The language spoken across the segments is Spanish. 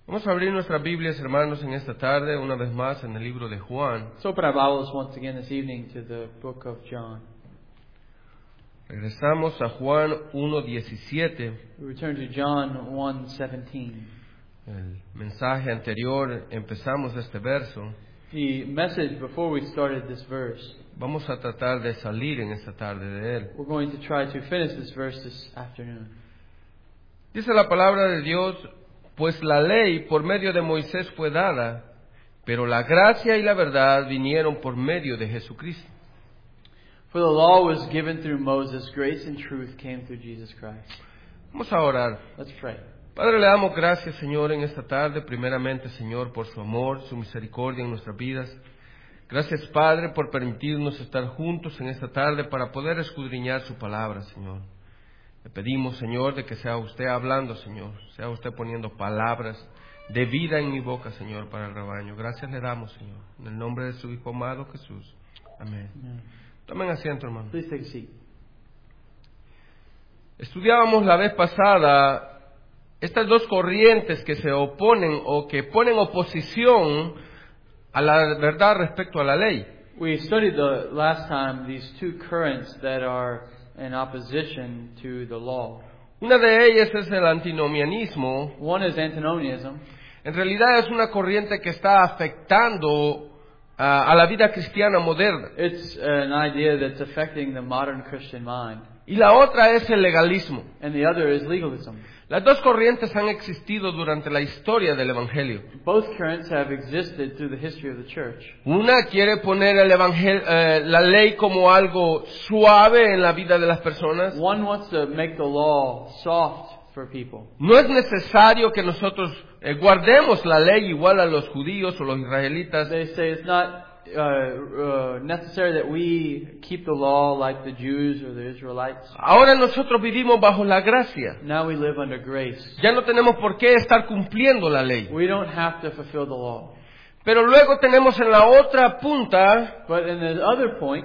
Vamos a abrir nuestras Biblias, hermanos, en esta tarde, una vez más, en el libro de Juan. Let's open our Bibles once again this evening to the book of John. Regresamos a Juan 1:17. We return to John 1:17. El mensaje anterior, empezamos este verso. The message before we started this verse, Vamos a tratar de salir en esta tarde de él. we're going to try to finish this verse this afternoon. Dice la palabra de Dios, pues la ley por medio de Moisés fue dada, pero la gracia y la verdad vinieron por medio de Jesucristo. For the law was given through Moses, grace and truth came through Jesus Christ. Vamos a orar. Let's pray. Padre, le damos gracias, Señor, en esta tarde, primeramente, Señor, por su amor, su misericordia en nuestras vidas. Gracias, Padre, por permitirnos estar juntos en esta tarde para poder escudriñar su palabra, Señor. Le pedimos, Señor, de que sea usted hablando, Señor, sea usted poniendo palabras de vida en mi boca, Señor, para el rebaño. Gracias le damos, Señor, en el nombre de su Hijo amado Jesús. Amén. Tomen asiento, hermano. Please take a seat. Estudiábamos la vez pasada estas dos corrientes que se oponen o que ponen oposición a la verdad respecto a la ley. We studied the last time these two currents that are in opposition to the law. Una de ellas es el antinomianismo. One is antinomianism. En realidad es una corriente que está afectando a la vida cristiana moderna. It's an idea that's affecting the modern Christian mind. Y la otra es el legalismo. And the other is legalism. Las dos corrientes han existido durante la historia del Evangelio. Both currents have existed through the history of the church. Una quiere poner la ley como algo suave en la vida de las personas. One wants to make the law soft for people. No es necesario que nosotros guardemos la ley igual a los judíos o los israelitas. They say it's not necessary that we keep the law like the Jews or the Israelites. Ahora nosotros vivimos bajo la gracia. Now we live under grace. Ya no tenemos por qué estar cumpliendo la ley. We don't have to fulfill the law. Pero luego tenemos en la otra punta But in the other point,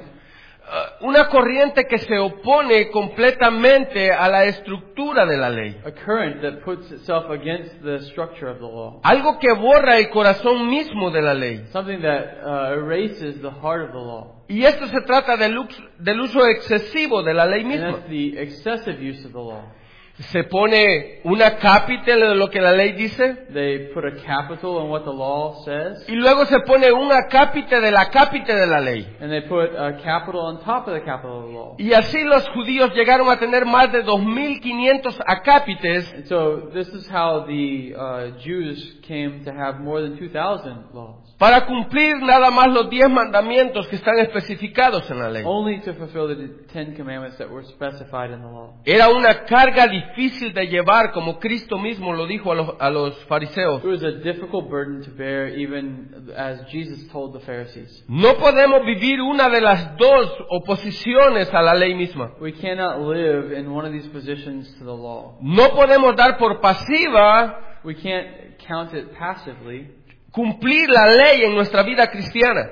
una corriente que se opone completamente a la estructura de la ley. a current that puts itself against the structure of the law. Algo que borra el corazón mismo de la ley. Something that erases the heart of the law. Y esto se trata del uso excesivo de la ley And misma. that's the excessive use of the law. Se pone una capital de lo que la ley dice. They put a capital on what the law says. Y luego se pone un acápite de la cápite de la ley. And they put a capital on top of the capital of the law. Y así los judíos llegaron a tener más de 2.500 acápites. And so this is how the Jews came to have more than 2,000 laws. Para cumplir nada más los 10 mandamientos que están especificados en la ley. Only to fulfill the 10 commandments that were specified in the law. Era una carga difícil de llevar, como Cristo mismo lo dijo a los fariseos. It was a difficult burden to bear, even as Jesus told the Pharisees. No podemos vivir una de las dos oposiciones a la ley misma. We cannot live in one of these positions to the law. No podemos dar por pasiva We can't count it passively cumplir la ley en nuestra vida cristiana.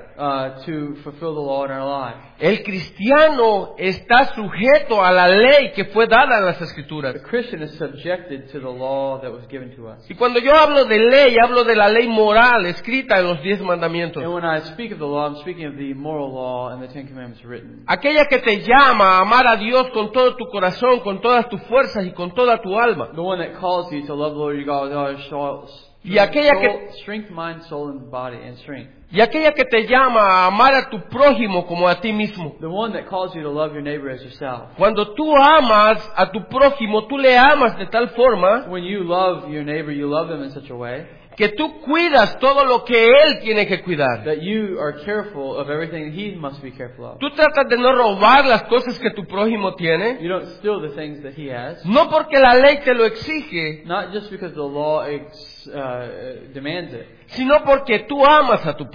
to fulfill the law in our life. El cristiano está sujeto a la ley que fue dada en las Escrituras. The Christian is subjected to the law that was given to us. Y cuando yo hablo de ley, hablo de la ley moral escrita en los 10 mandamientos. And when I speak of the law, I'm speaking of the moral law and the 10 commandments written. Aquella que te llama a amar a Dios con todo tu corazón, con todas tus fuerzas y con toda tu alma. The one that calls you to love the Lord your God with all your soul, Y aquella que strength, mind, soul, and body, and strength. Y aquella que te llama a amar a tu prójimo como a ti mismo. The one that calls you to love your neighbor as yourself. Cuando tú amas a tu prójimo, tú le amas de tal forma When you love your neighbor, you love them in such a way que tú cuidas todo lo que él tiene que cuidar. that you are careful of everything he must be careful of. Tú tratas de no robar las cosas que tu prójimo tiene, You don't steal the things that he has, no porque la ley te lo exige, not just because the law demands it, sino porque tú amas a tu but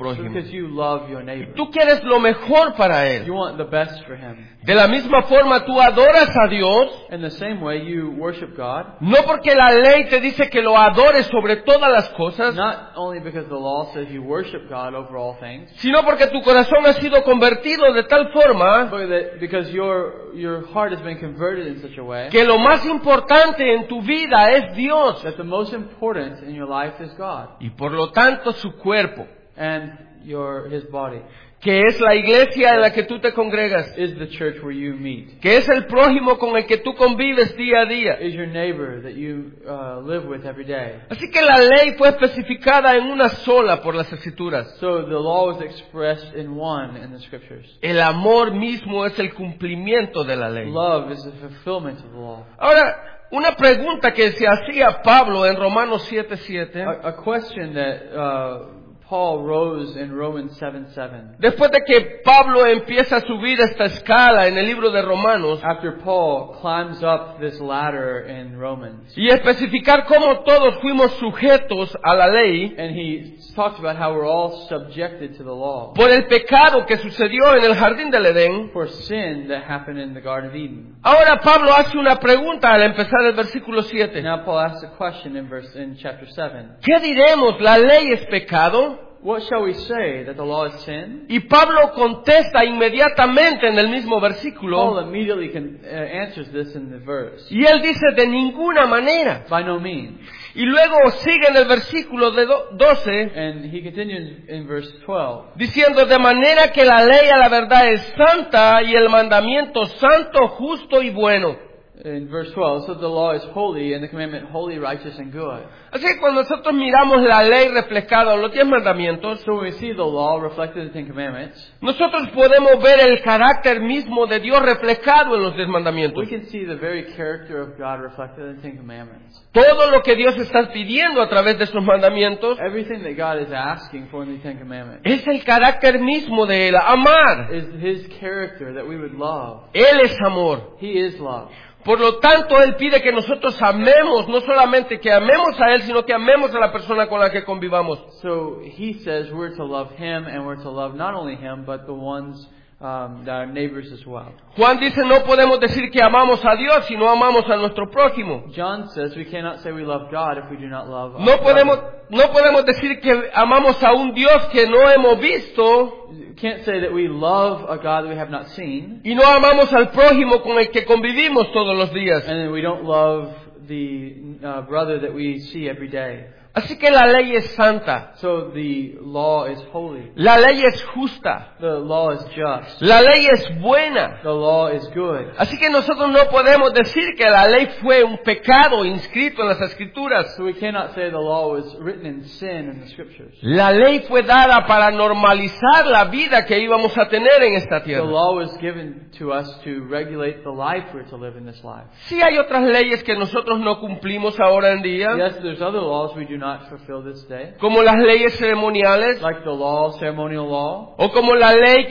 prójimo. Because you love your neighbor. Tú quieres lo mejor para él. You want the best for him. De la misma forma tú adoras a Dios, In the same way, you worship God, no porque la ley te dice que lo adores sobre todas las cosas, not only because the law says you worship God over all things, sino porque tu corazón ha sido convertido de tal forma but that because your heart has been converted in such a way que lo más importante en tu vida es Dios that the most important in your life is God y por lo tanto su cuerpo, and his body que es la iglesia en la que tú te congregas, is the church where you meet, que es el prójimo con el que tú convives día a día. is your neighbor that you live with every day. Así que la ley fue especificada en una sola por las Escrituras. So the law was expressed in one in the scriptures. El amor mismo es el cumplimiento de la ley. Love is the fulfillment of the law. Ahora, una pregunta que se hacía Pablo en Romanos 7:7, A question that Paul rose in Romans 7:7. después de que Pablo empieza a subir esta escala en el libro de Romanos After Paul climbs up this ladder in Romans, y especificar cómo todos fuimos sujetos a la ley and he talks about how we're all subjected to the law por el pecado que sucedió en el jardín del Edén. for sin that happened in the Garden of Eden. Ahora Pablo hace una pregunta al empezar el versículo 7. Now Paul asks a question in chapter 7. ¿Qué diremos? ¿La ley es pecado? What shall we say? That the law is sin? Y Pablo contesta inmediatamente en el mismo Paul versículo immediately answers this in the verse. y él dice de ninguna manera. By no means. Y luego sigue en el versículo de 12 And he continues in verse 12. diciendo de manera que la ley a la verdad es santa y el mandamiento santo, justo y bueno. In verse 12, so the law is holy and the commandment holy, righteous, and good. Así que cuando nosotros miramos la ley reflejada en los 10 mandamientos, So when we see the law reflected in the Ten Commandments, nosotros podemos ver el carácter mismo de Dios reflejado en los 10 mandamientos. we can see the very character of God reflected in the Ten Commandments. Todo lo que Dios está pidiendo a través de esos mandamientos Everything that God is asking for in the Ten Commandments es el carácter mismo de Él, amar. is His character that we would love. Él es amor. He is love. Por lo tanto, Él pide que nosotros amemos, no solamente que amemos a Él, sino que amemos a la persona con la que convivamos. So He says we're to love Him, and we're to love not only Him, but the ones that are neighbors as well. Juan dice, no podemos decir que amamos a Dios si no amamos a nuestro prójimo. John says we cannot say we love God if we do not love No others. podemos decir que amamos a un Dios que no hemos visto You can't say that we love a God that we have not seen, y no amamos al prójimo con el que convivimos todos los días. and then we don't love the brother that we see every day. Así que la ley es santa, So the law is holy. la ley es justa, The law is just. la ley es buena. The law is good. Así que nosotros no podemos decir que la ley fue un pecado inscrito en las Escrituras. So we cannot say the law was written in sin in the scriptures. La ley fue dada para normalizar la vida que íbamos a tener en esta The tierra. law was given to us to regulate the life we're to live in this life. Sí hay otras leyes que nosotros no cumplimos ahora en día, Yes, there's other laws we do not fulfill this day, como las leyes ceremoniales, like the law, ceremonial law, o como la ley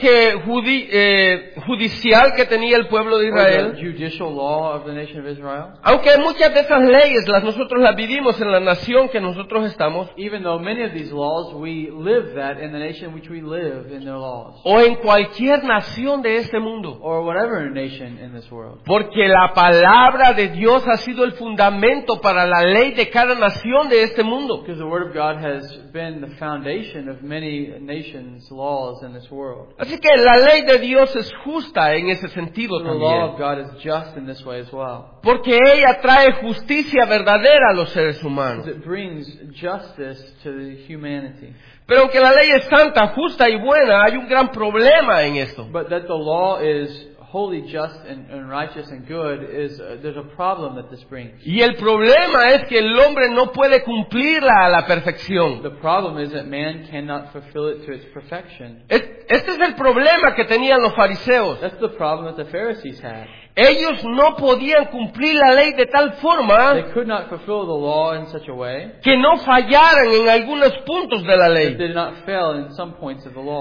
judicial que tenía el pueblo de or the Israel. judicial law of the nation of Israel. Aunque muchas de esas leyes nosotros las vivimos en la nación que nosotros estamos, Even though many of these laws, we live that in the nation in which we live in their laws, o en cualquier nación de este mundo. or whatever nation in this world. Porque la palabra de Dios ha sido el fundamento para la ley de cada nación de este mundo. Because the Word of God has been the foundation of many nations' laws in this world. Así que la ley de Dios es justa en ese sentido So the law of también. God is just in this way as well. Porque ella trae justicia verdadera a los seres humanos. Because it brings justice to the humanity. Pero aunque la ley es santa, justa y buena, hay un gran problema en esto. But that the law is holy, just, and righteous and good is there's a problem that this brings. Y el problema es que el hombre no puede cumplirla a la perfección. The problem is that man cannot fulfill it to its perfection. Este es el problema que tenían los fariseos. That's the problem that the Pharisees had. Ellos no podían cumplir la ley de tal forma They could not fulfill the law in such a way que no fallaran en algunos puntos de la that ley. they did not fail in some points of the law.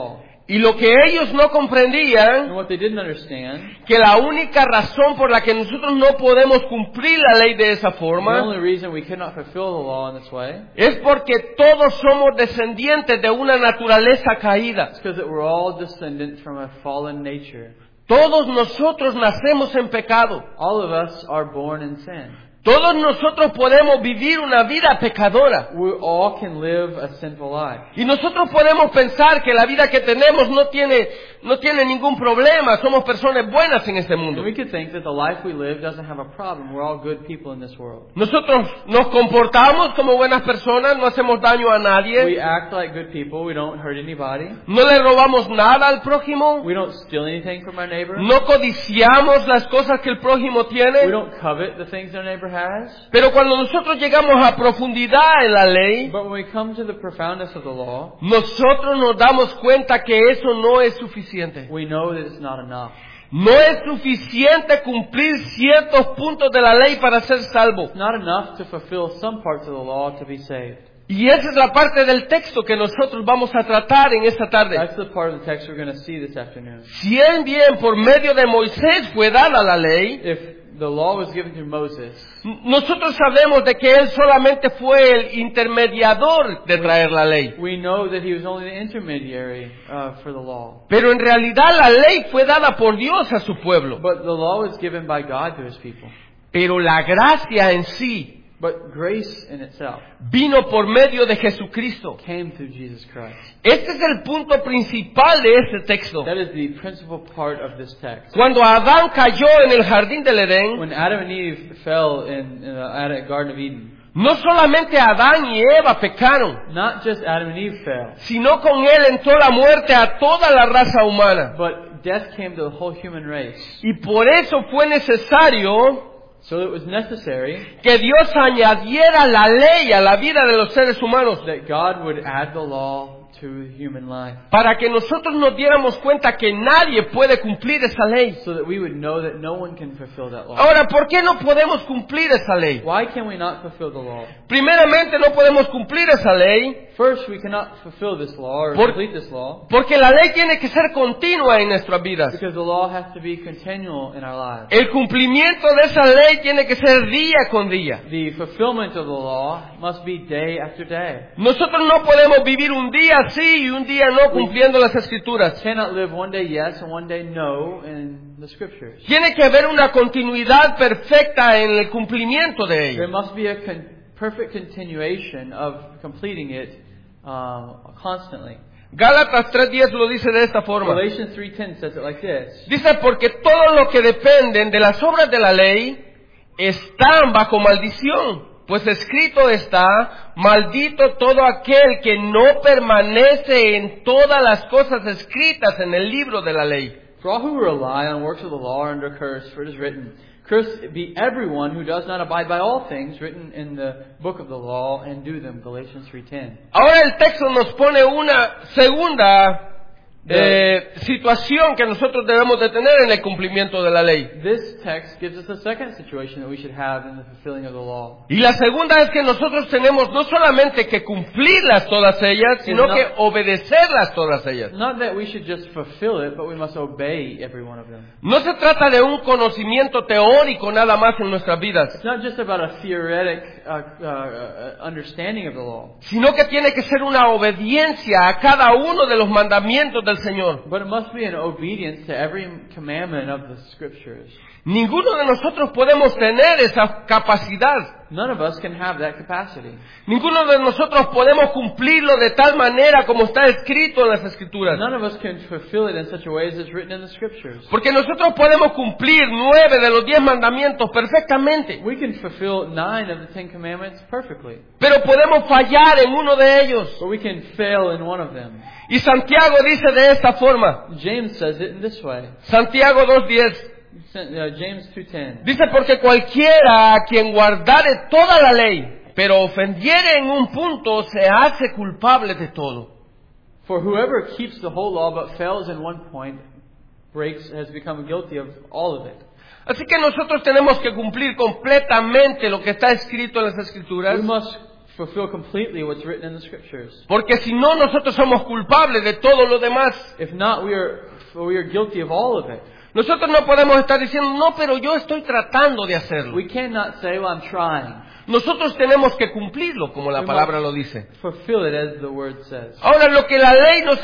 Y lo que ellos no comprendían, And what they didn't understand, que la única razón por la que nosotros no podemos cumplir la ley de esa the forma, only reason we cannot fulfill the law in this way es porque todos somos descendientes de una naturaleza caída. is because we're all descendants from a fallen nature. Todos nosotros nacemos en pecado. All of us are born in sin. Todos nosotros podemos vivir una vida pecadora. We all can live a sinful life. Y nosotros podemos pensar que la vida que tenemos no tiene ningún problema. Somos personas buenas en este mundo. And we could think that the life we live doesn't have a problem. We're all good people in this world. Nosotros nos comportamos como buenas personas, no hacemos daño a We nadie, act like good people. We don't hurt anybody. no le robamos nada al prójimo, We don't steal anything from our neighbor. no codiciamos las cosas que el prójimo We tiene. don't covet the things our neighbor has. Pero cuando nosotros llegamos a profundidad en la ley, But when we come to the profoundness of the law, nosotros nos damos cuenta que eso no es suficiente. we know that it's not enough. No es suficiente cumplir ciertos puntos de la ley para ser salvo. It's not enough to fulfill some parts of the law to be saved. Y esa es la parte del texto que nosotros vamos a tratar en esta tarde. That's the part of the text we're going to see this afternoon. Si bien por medio de Moisés fue dada la ley, If the law was given through Moses, nosotros sabemos de que él solamente fue el intermediador de traer la ley. we know that he was only the intermediary for the law. Pero en realidad la ley fue dada por Dios a su pueblo. But the law was given by God to his people. Pero la gracia en sí But grace in itself vino por medio de Jesucristo. came through Jesus Christ. Este es el punto principal de este texto. That is the principal part of this text. Cuando Adán cayó en el jardín del Edén, When Adam and Eve fell in the Garden of Eden, no solamente Adán y Eva pecaron, not just Adam and Eve fell, sino con él entró la muerte a toda la raza humana. but death came to the whole human race. Y por eso fue necesario So it was necessary que Dios añadiera la ley a la vida de los seres humanos that God would add the law to human life, para que nosotros nos diéramos cuenta que nadie puede cumplir esa ley. so that we would know that no one can fulfill that law. Ahora, ¿por qué no podemos cumplir esa ley? Why can we not fulfill the law? Primeramente, no podemos cumplir esa ley First, we cannot fulfill this law or Por- complete this law porque la ley tiene que ser continua en nuestras vidas. because the law has to be continual in our lives. El cumplimiento de esa ley tiene que ser día con día. The fulfillment of the law must be day after day. Nosotros no podemos vivir un día sí y un día no cumpliendo las escrituras. Cannot live one day yes and one day no in the scriptures. Tiene que haber una continuidad perfecta en el cumplimiento de There ello. must be a perfect continuation of completing it constantly. Gálatas 3:10 lo dice de esta forma. Galatians 3:10 says it like this. Dice, porque todo lo que dependen de las obras de la ley están bajo maldición. Pues escrito está, maldito todo aquel que no permanece en todas las cosas escritas en el libro de la ley. For all who rely on works of the law are under curse, for it is written, cursed be everyone who does not abide by all things written in the book of the law and do them. Galatians 3:10. Ahora el texto nos pone una segunda situación que nosotros debemos de tener en el cumplimiento de la ley. This text gives us a second situation that we should have in the fulfilling of the law. Y la segunda es que nosotros tenemos no solamente que cumplirlas todas ellas, sino que obedecerlas todas ellas. Not that we should just fulfill it, but we must obey every one of them. No se trata de un conocimiento teórico nada más en nuestras vidas, It's not just about a theoretic understanding of the law, sino que tiene que ser una obediencia a cada uno de los mandamientos del Señor. but it must be an obedience to every commandment of the scriptures. Ninguno de nosotros podemos tener esa capacidad. None of us can have that capacity. Ninguno de nosotros podemos cumplirlo de tal manera como está escrito en las Escrituras. None of us can fulfill it in such a way as it's written in the scriptures. Porque nosotros podemos cumplir 9 de los 10 mandamientos perfectamente, We can fulfill 9 of the 10 commandments perfectly, pero podemos fallar en uno de ellos. but we can fail in one of them. Y Santiago dice de esta forma, James says it in this way. Santiago 2:10, James 2:10. dice, porque cualquiera a quien guardare toda la ley, pero ofendiere en un punto, se hace culpable de todo. For whoever keeps the whole law but fails in one point has become guilty of all of it. Así que nosotros tenemos que cumplir completamente lo que está escrito en las Escrituras. We must fulfill completely what's written in the Scriptures. Porque si no, nosotros somos culpables de todo lo demás. If not, we are guilty of all of it. Nosotros no podemos estar diciendo, no, pero yo estoy tratando de hacerlo. We cannot say, well, I'm trying. Nosotros tenemos que cumplirlo, como la palabra lo dice. Fulfill it as the word says. Ahora, lo que la ley nos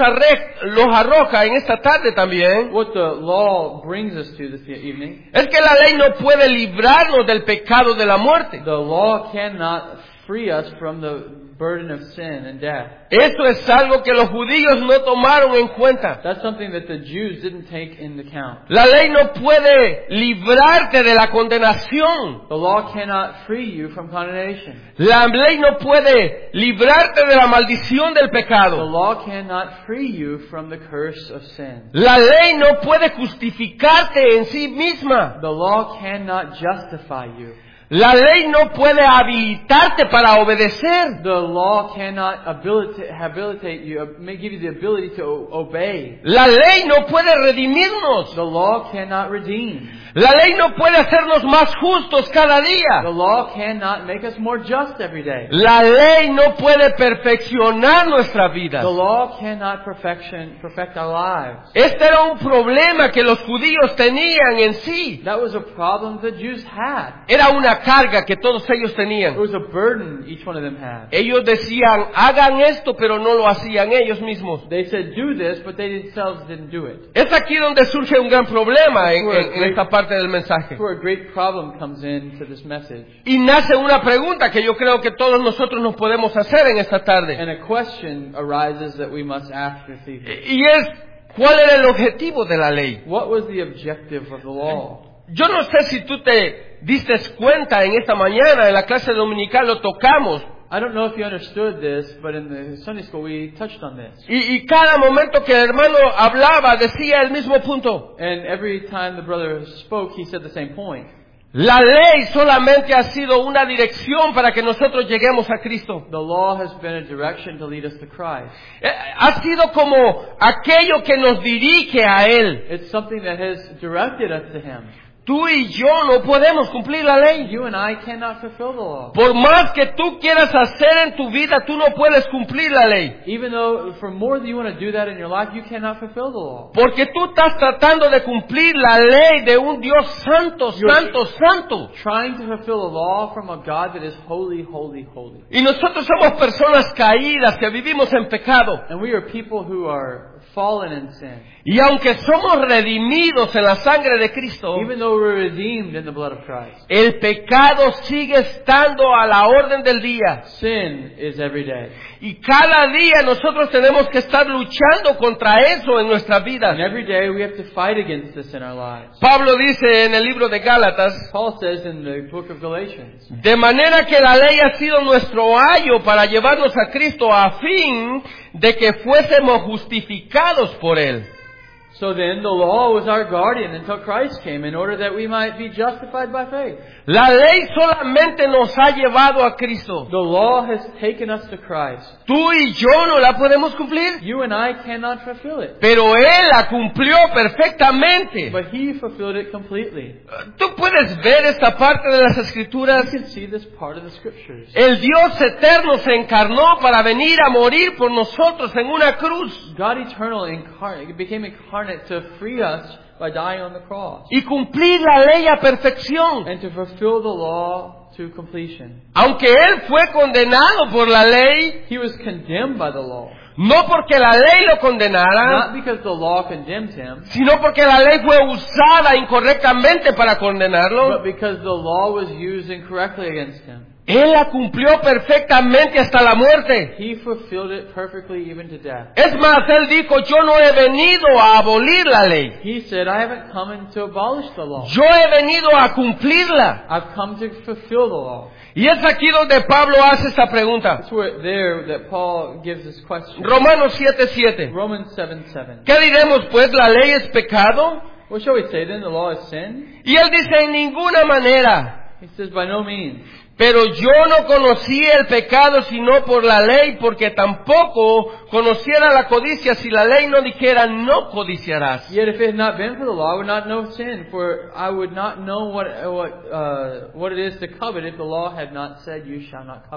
arroja en esta tarde también, What the law brings us to this evening, es que la ley no puede librarnos del pecado de la muerte. the law cannot free us from the burden of sin and death. Eso es algo que los judíos no tomaron en cuenta. That's something that the Jews didn't take into account. La ley no puede librarte de la condenación. The law cannot free you from condemnation. La ley no puede librarte de la maldición del The pecado. law cannot free you from the curse of sin. La ley no puede justificarte en sí misma. The law cannot justify you. La ley no puede habilitarte para obedecer. The law cannot habilitate you, may give you the ability to obey. La ley no puede redimirnos. The law cannot redeem. La ley no puede hacernos más justos cada día. The law cannot make us more just every day. La ley no puede perfeccionar nuestra vida. The law cannot perfect our lives. Este era un problema que los judíos tenían en sí. That was a problem the Jews had. Era una carga que todos ellos It tenían. was a burden each one of them had. Ellos decían, hagan esto, pero no lo hacían ellos mismos. They said, do this, but they themselves didn't do it. Es aquí donde surge un gran problema en esta parte del mensaje. That's where a great problem comes into this message. Y nace una pregunta que yo creo que todos nosotros nos podemos hacer en esta tarde. And a question arises that we must ask this evening. Y es, ¿cuál era el objetivo de la ley? What was the objective of the law? Yo no sé si tú te diste cuenta en esta mañana, en la clase dominical lo tocamos. I don't know if you understood this, but in the Sunday school we touched on this. Y cada momento que el hermano hablaba decía el mismo punto. And every time the brother spoke, he said the same point. La ley solamente ha sido una dirección para que nosotros lleguemos a Cristo. The law has been a direction to lead us to Christ. Ha sido como aquello que nos dirige a Él. It's something that has directed us to Him. Tú y yo no podemos cumplir la ley. You and I cannot fulfill the law. Por más que tú quieras hacer en tu vida, tú no puedes cumplir la ley. Even though for more than you want to do that in your life, you cannot fulfill the law. Porque tú estás tratando de cumplir la ley de un Dios santo, santo, santo. Trying to fulfill the law from a God that is holy, holy, holy. Y nosotros somos personas caídas que vivimos en pecado. And we are people who are fallen in sin. Y aunque somos redimidos en la sangre de Cristo, Even though we're redeemed in the blood of Christ, el pecado sigue estando a la orden del día. sin is every day. Y cada día nosotros tenemos que estar luchando contra eso en nuestras vidas. And every day we have to fight against this in our lives. Pablo dice en el libro de Gálatas, Paul says in the book of Galatians, de manera que la ley ha sido nuestro ayo para llevarnos a Cristo a fin de que fuésemos justificados por Él. so then the law was our guardian until Christ came in order that we might be justified by faith. La ley solamente nos ha llevado a Cristo. The law has taken us to Christ. Tú y yo no la podemos cumplir, You and I cannot fulfill it. pero Él la cumplió perfectamente. But He fulfilled it completely. Tú puedes ver esta parte de las Escrituras. You can see this part of the Scriptures. El Dios eterno se encarnó para venir a morir por nosotros en una cruz God eternal became incarnate to free us by dying on the cross. y cumplir la ley a perfección. And to fulfill the law to completion. Aunque Él fue condenado por la ley, He was condemned by the law. no porque la ley lo condenara, Not because the law condemned Him, sino porque la ley fue usada incorrectamente para condenarlo. but because the law was used incorrectly against Him. Él la cumplió perfectamente hasta la muerte. He fulfilled it perfectly even to death. Es más, Él dijo, yo no he venido a abolir la ley. He said, I haven't come in to abolish the law. Yo he venido a cumplirla. I've come to fulfill the law. Y es aquí donde Pablo hace esta pregunta. It's where there that Paul gives this question. Romanos 7:7. Romans 7:7. ¿Qué diremos pues? ¿La ley es pecado? What shall we say then? The law is sin? Y él dice, en ninguna manera. He says, by no means. Pero yo no conocí el pecado sino por la ley, porque tampoco conociera la codicia si la ley no dijera, no codiciarás. Yet if it had not been for the law, I would not know sin, for I would not know what it is to covet if the law had not said, you shall not covet.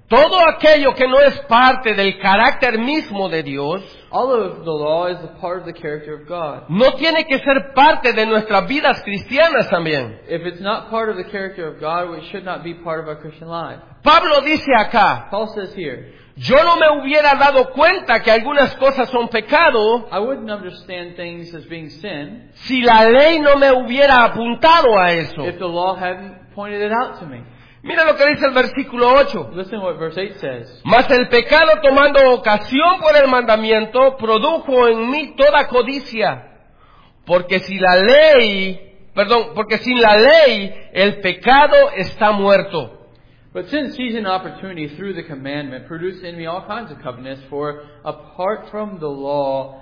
todo aquello que no es parte del carácter mismo de Dios, all of the law is a part of the character of God. no tiene que ser parte de nuestras vidas cristianas también. If it's not part of the character of God, it should not be part of our Christian life. Pablo dice acá, Paul says here, yo no me hubiera dado cuenta que algunas cosas son pecado I wouldn't understand things as being sin si la ley no me hubiera apuntado a eso. if the law hadn't pointed it out to me. Mira lo que dice el versículo 8. Listen to what verse 8 says. Mas el pecado, tomando ocasión por el mandamiento, produjo en mí toda codicia. Porque sin la ley el pecado está muerto. But sin seizing opportunity through the commandment produced in me all kinds of covetousness, for apart from the law,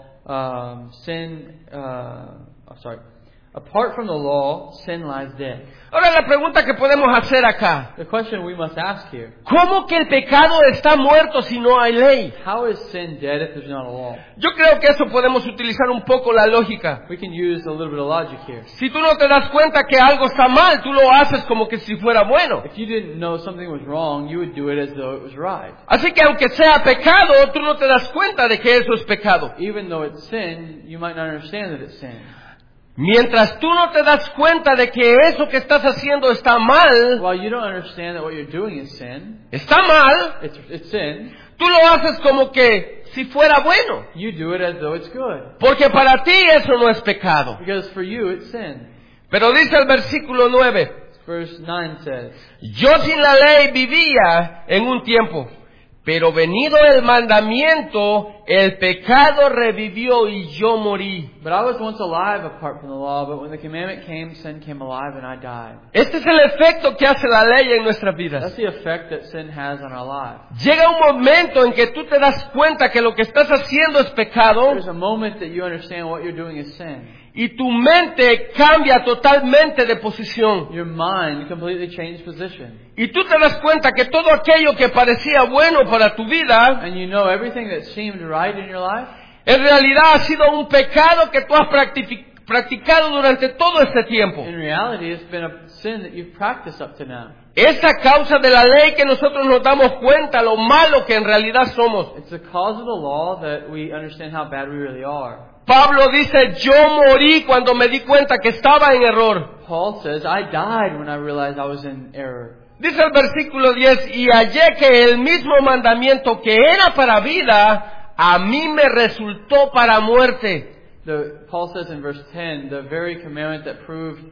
sin lies dead. Ahora la pregunta que podemos hacer acá, The question we must ask here, ¿cómo que el pecado está muerto si no hay ley? how is sin dead if there's not a law? Yo creo que eso podemos utilizar un poco la lógica. We can use a little bit of logic here. Si tú no te das cuenta que algo está mal, tú lo haces como que si fuera bueno. If you didn't know something was wrong, you would do it as though it was right. Así que aunque sea pecado, tú no te das cuenta de que eso es pecado. Even though it's sin, you might not understand that it's sin. Mientras tú no te das cuenta de que eso que estás haciendo está mal, While you don't understand that what you're doing is sin, está mal, it's sin, tú lo haces como que si fuera bueno. you do it as though it's good. Porque para ti eso no es pecado. Because for you it's sin. Pero dice el versículo 9, Verse 9 says, yo sin la ley vivía en un tiempo, pero venido el mandamiento, el pecado revivió y yo morí. but I was once alive apart from the law, but when the commandment came, sin came alive and I died. Este es el efecto que hace la ley en nuestras vidas. That's the effect that sin has on our lives. Llega un momento en que tú te das cuenta que lo que estás haciendo es pecado There's a moment that you understand what you're doing is sin. y tu mente cambia totalmente de posición. Your mind completely changed position. Y tú te das cuenta que todo aquello que parecía bueno para tu vida, And you know everything that seemed right in your life, en realidad ha sido un pecado que tú has practicado durante todo este tiempo. in reality it's been a sin that you've practiced up to now. Es a causa de la ley que nosotros nos damos cuenta lo malo que en realidad somos. It's because of the law that we understand how bad we really are. Pablo dice, yo morí cuando me di cuenta que estaba en error. Paul says, I died when I realized I was in error. Dice el versículo 10, y hallé que el mismo mandamiento que era para vida, a mí me resultó para muerte. Paul says in verse 10, the very commandment that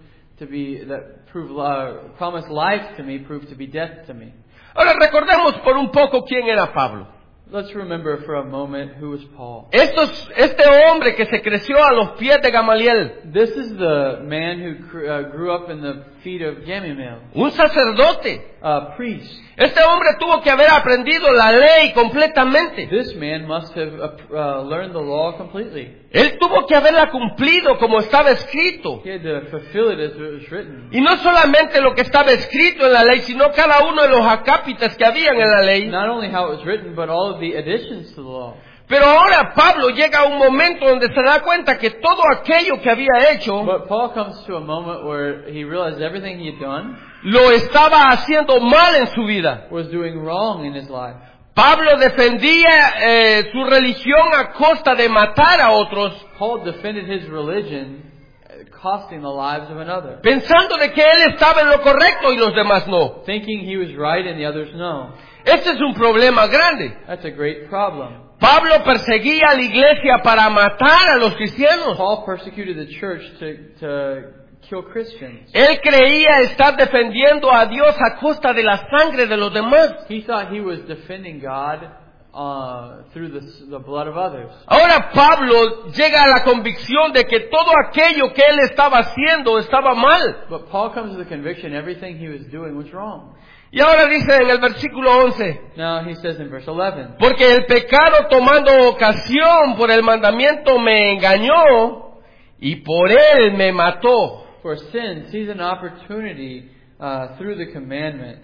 promised life to me proved to be death to me. Ahora recordemos por un poco quién era Pablo. Let's remember for a moment who was Paul. Este hombre que se creció a los pies de Gamaliel, This is the man who grew up in the feet of Gamaliel, un sacerdote. a priest. Este hombre tuvo que haber aprendido la ley completamente. This man must have learned the law completely. Él tuvo que haberla cumplido como estaba escrito. He had to fulfill it as it was written. Y no solamente lo que estaba escrito en la ley, sino cada uno de los acápites que habían en la ley. Not only how it was written, but all of the additions to the law. Pero ahora Pablo llega a un momento donde se da cuenta que todo aquello que había hecho But Paul comes to a moment where he realized everything he had done lo estaba haciendo mal en su vida. was doing wrong in his life. Pablo defendía su religión a costa de matar a otros, Paul defended his religion, costing the lives of another, pensando de que él estaba en lo correcto y los demás no. thinking he was right and the others no. Este es un problema grande. That's a great problem. Pablo perseguía a la iglesia para matar a los cristianos. Paul persecuted the church to kill Christians. Él creía estar defendiendo a Dios a costa de la sangre de los demás. He thought he was defending God through the blood of others. Ahora Pablo llega a la convicción de que todo aquello que él estaba haciendo estaba mal. But Paul comes to the conviction everything he was doing was wrong. Y ahora dice en el versículo 11, Now he says in verse 11, porque el pecado tomando ocasión por el mandamiento me engañó y por él me mató. for sin sees an opportunity through the commandment,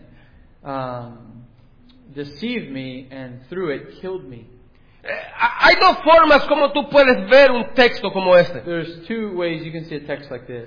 deceived me, and through it killed me. Hay dos formas como tú puedes ver un texto como este. There's two ways you can see a text like this.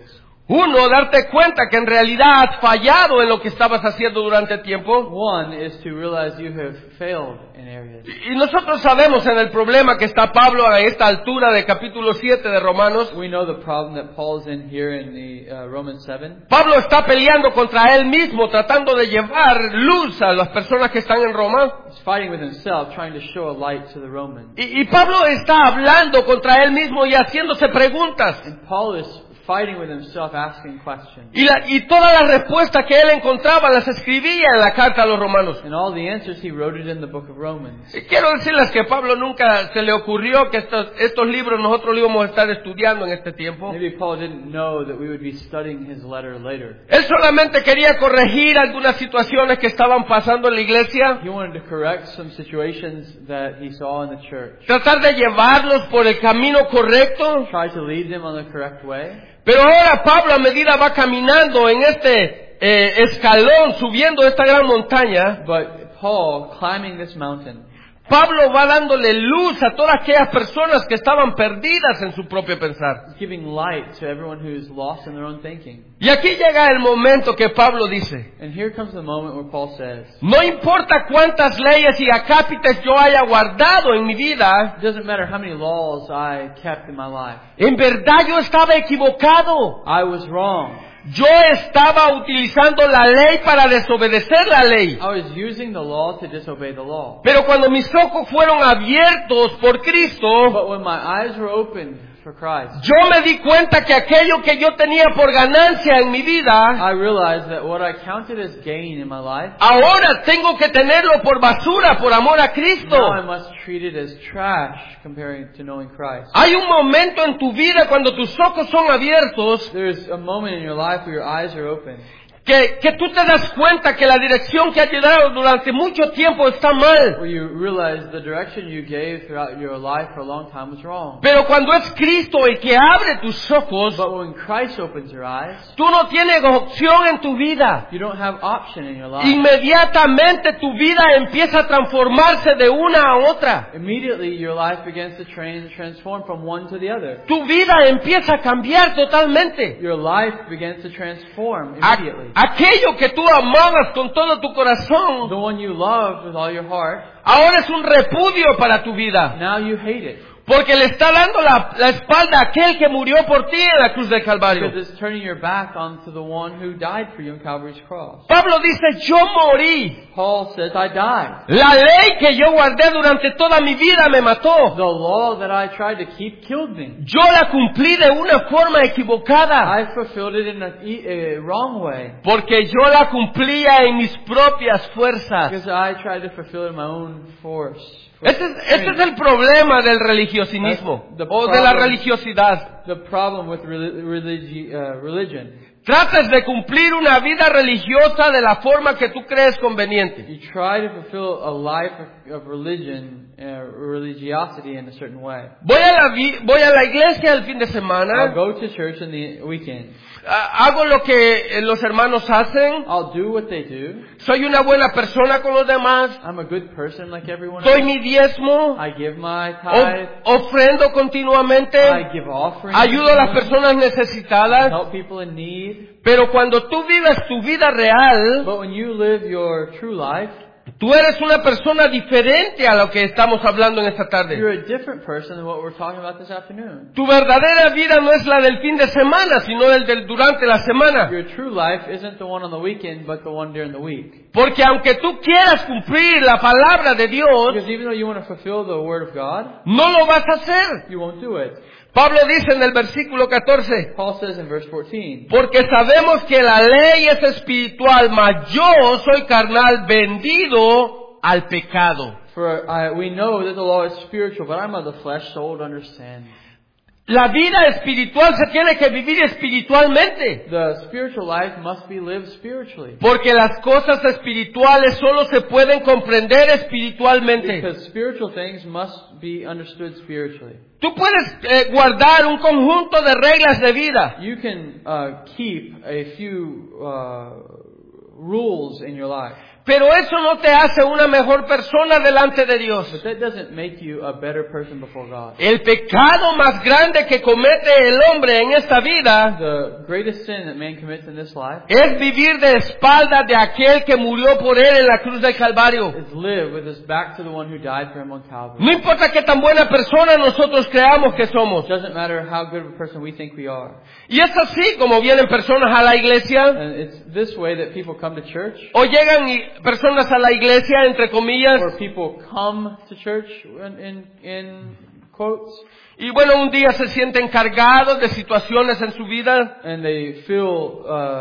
Uno, darte cuenta que en realidad has fallado en lo que estabas haciendo durante el tiempo. One is to realize you have failed in areas. Y nosotros sabemos en el problema que está Pablo a esta altura de capítulo 7 de Romanos. We know the problem that Paul's in here in the Romans 7. Pablo está peleando contra él mismo, tratando de llevar luz a las personas que están en Roma. He's fighting with himself, trying to show a light to the Romans. Y Pablo está hablando contra él mismo y haciéndose preguntas. And Paul is fighting with himself, asking questions. Y todas las respuestas que él encontraba las escribía en la carta a los romanos. And all the answers, he wrote it in the book of Romans. Y quiero decirles que Pablo nunca se le ocurrió que estos libros nosotros los íbamos a estar estudiando en este tiempo. Maybe Paul didn't know that we would be studying his letter later. Él solamente quería corregir algunas situaciones que estaban pasando en la iglesia. He wanted to correct some situations that he saw in the church. Tratar de llevarlos por el camino correcto. Try to lead them on the correct way. Pero ahora Pablo, a medida va caminando en este escalón, subiendo esta gran montaña, But Paul, climbing this mountain, Pablo va dándole luz a todas aquellas personas que estaban perdidas en su propio pensar. is giving light to everyone who is lost in their own thinking. Y aquí llega el momento que Pablo dice, And here comes the moment where Paul says, no importa cuántas leyes y acápites yo haya guardado en mi vida, it doesn't matter how many laws I kept in my life. en verdad yo estaba equivocado. I was wrong. Yo estaba utilizando la ley para desobedecer la ley. I was using the law to disobey the law. Pero cuando mis ojos fueron abiertos por Cristo, But when my eyes were opened for Christ, yo me di cuenta que aquello que yo tenía por ganancia en mi vida, I realized that what I counted as gain in my life, ahora tengo que tenerlo por basura por amor a Cristo. now I must treat it as trash comparing to knowing Christ. Hay un momento en tu vida cuando tus ojos son abiertos There's a moment in your life where your eyes are open, que tú te das cuenta que la dirección que has llevado durante mucho tiempo está mal. where you realize the direction you gave throughout your life for a long time was wrong. Pero cuando es Cristo el que abre tus ojos, But when Christ opens your eyes, tú no tienes opción en tu vida. you don't have option in your life. Inmediatamente tu vida empieza a transformarse de una a otra. Immediately your life begins to transform from one to the other. Tu vida empieza a cambiar totalmente. Your life begins to transform immediately. Aquello que tú amabas con todo tu corazón, The one you loved with all your heart, ahora es un repudio para tu vida. now you hate it. Porque le está dando la espalda a aquel que murió por ti en la cruz del Calvario. Because it's turning your back onto the one who died for you on Calvary's cross. Pablo dice, yo morí. Paul says, I died. La ley que yo guardé durante toda mi vida me mató. The law that I tried to keep killed me. Yo la cumplí de una forma equivocada. I fulfilled it in a wrong way. Porque yo la cumplía en mis propias fuerzas. Because I tried to fulfill it in my own force. Este es el problema del religiosismo o de la religiosidad. The problem with religion. Tratas de cumplir una vida religiosa de la forma que tú crees conveniente. You try to fulfill a life of religion, religiosity in a certain way. Voy a la iglesia el fin de I'll semana. go to church in the weekend. Hago lo que los hermanos hacen. I'll do what they do. Soy una buena persona con los demás. I'm a good person like everyone Doy else. mi diezmo. I give my tithe. Ofrendo continuamente. I give offerings. Ayudo a las personas necesitadas. Help people in need. Pero cuando tú vives tu vida real, But when you live your true life, tú eres una persona diferente a lo que estamos hablando en esta tarde. you're a different person than what we're talking about this afternoon. Tu verdadera vida no es la del fin de semana, sino durante la semana. Your true life isn't the one on the weekend, but the one during the week. Porque aunque tú quieras cumplir la palabra de Dios, Because even though you want to fulfill the word of God, no lo vas a hacer. you won't do it. Pablo dice en el versículo 14, Paul says in verse 14, porque sabemos que la ley es espiritual, mas yo soy carnal, vendido al pecado. For we know that the law is spiritual, but I'm of the flesh, sold under sin. La vida espiritual se tiene que vivir espiritualmente. The spiritual life must be lived spiritually. Porque las cosas espirituales solo se pueden comprender espiritualmente. Because spiritual things must be understood spiritually. Tú puedes guardar un conjunto de reglas de vida. You can keep a few rules in your life. Pero eso no te hace una mejor persona delante de Dios. But that doesn't make you a better person before God. El pecado más grande que comete el hombre en esta vida The greatest sin that man commits in this life es vivir de espaldas de aquel que murió por él en la cruz del Calvario. is live with his back to the one who died for him on Calvary. No importa qué tan buena persona nosotros creamos que somos. It doesn't matter how good of a person we think we are. Y es así como vienen personas a la iglesia, And it's this way that people come to church, o llegan personas a la iglesia, entre comillas, or people come to church in quotes, y bueno, un día se sienten cargados de situaciones en su vida, and they feel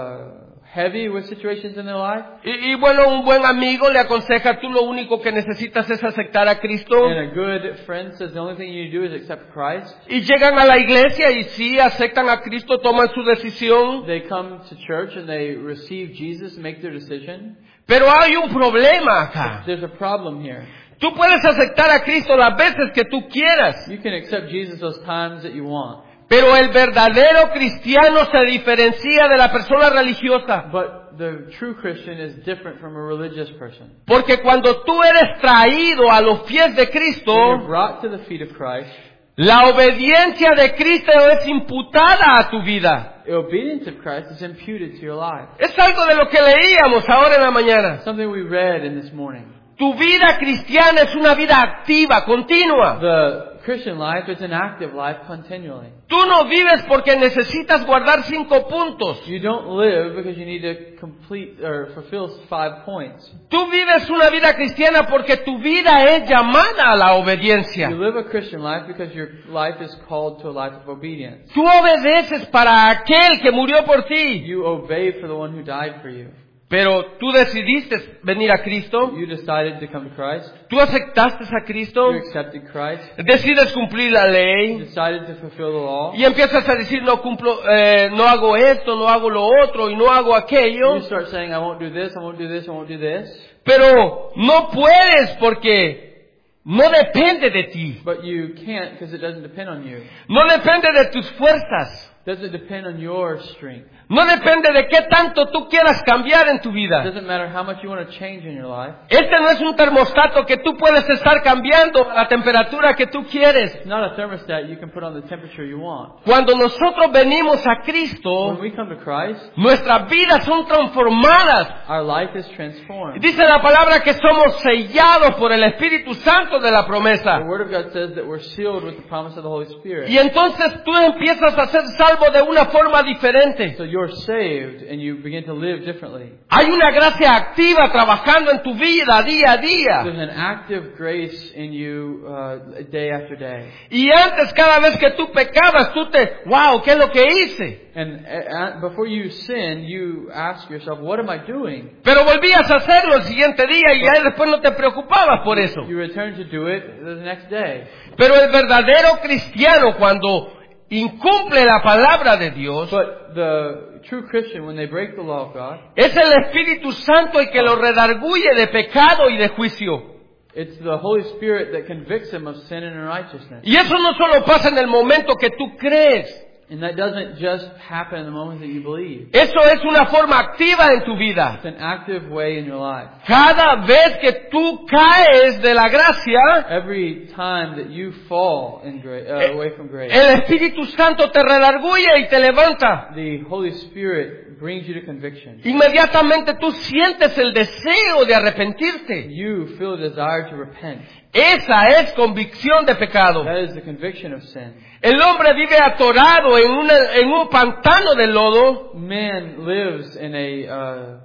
heavy with situations in their life. y bueno, un buen amigo le aconseja, tú lo único que necesitas es aceptar a Cristo, And a good friend says the only thing you need to do is accept Christ. y llegan a la iglesia y sí, aceptan a Cristo, toman su decisión, They come to church and they receive Jesus, make their decision. pero hay un problema acá. There's a problem here. Tú puedes aceptar a Cristo las veces que tú quieras, You can accept Jesus those times that you want. pero el verdadero cristiano se diferencia de la persona religiosa. But the true Christian is different from a religious person. Porque cuando tú eres traído a los pies de When you're Cristo, brought to the feet of Christ, la obediencia de Cristo es imputada a tu vida. the obedience of Christ is imputed to your life. Es algo de lo que leíamos ahora en la mañana. Something we read in this morning. Tu vida cristiana es una vida activa, continua. The Christian life is an active life continually. Tú no vives porque necesitas guardar 5 puntos. You don't live because you need to complete or fulfill 5 points. Tú vives una vida cristiana porque tu vida es llamada a la obediencia. You live a Christian life because your life is called to a life of obedience. Tú obedeces para aquel que murió por ti. You obey for the one who died for you. Pero tú decidiste venir a Cristo. You decided to come to Christ. Tú aceptaste a Cristo. You accepted Christ. Decides cumplir la You ley. decided to fulfill the law. Y empiezas a decir, no cumplo, no hago esto, no hago lo otro y no hago aquello. You start saying, I won't do this, I won't do this, I won't do this. Pero no puedes porque no depende de ti. But you can't because it doesn't depend on you. No depende de tus fuerzas. It doesn't depend on your strength. No depende de qué tanto tú quieras cambiar en tu It vida. doesn't matter how much you want to change in your life. Este no es un termostato que tú puedes estar cambiando a la temperatura que tú quieres. It's not a thermostat you can put on the temperature you want. Cuando nosotros venimos a When Cristo, we come to Christ, nuestras vidas son transformadas. our life is transformed. Dice la palabra que somos sellados por el Espíritu Santo de la The promesa. Word of God says that we're sealed with the promise of the Holy Spirit. Y entonces tú empiezas a ser salvo de una forma diferente. So you're saved and you begin to live differently. Hay una gracia activa trabajando en tu vida día a día. There's an active grace in you day after day. Y antes, cada vez que tú pecabas, wow, ¿qué es lo que hice? And before you sin, you ask yourself, what am I doing? Pero volvías a hacerlo el siguiente día y ya después no te preocupabas por eso. You return to do it the next day. Pero el verdadero cristiano, cuando incumple la palabra de Dios, But the true Christian, when they break the law of God, es el Espíritu Santo el que lo redarguye de pecado y de juicio. it's the Holy Spirit that convicts him of sin and unrighteousness. Y eso no solo pasa en el momento que tú crees. And that doesn't just happen in the moment that you believe. Eso es una forma activa en tu vida. It's an active way in your life. Cada vez que tú caes de la gracia, Every time that you fall in away from grace, el Espíritu Santo te redarguye y te levanta. the Holy Spirit brings you to conviction. Inmediatamente tú sientes el deseo de arrepentirte. You feel a desire to repent. Esa es convicción de pecado. That is the conviction of sin. El hombre vive atorado en un pantano de lodo. Man lives in a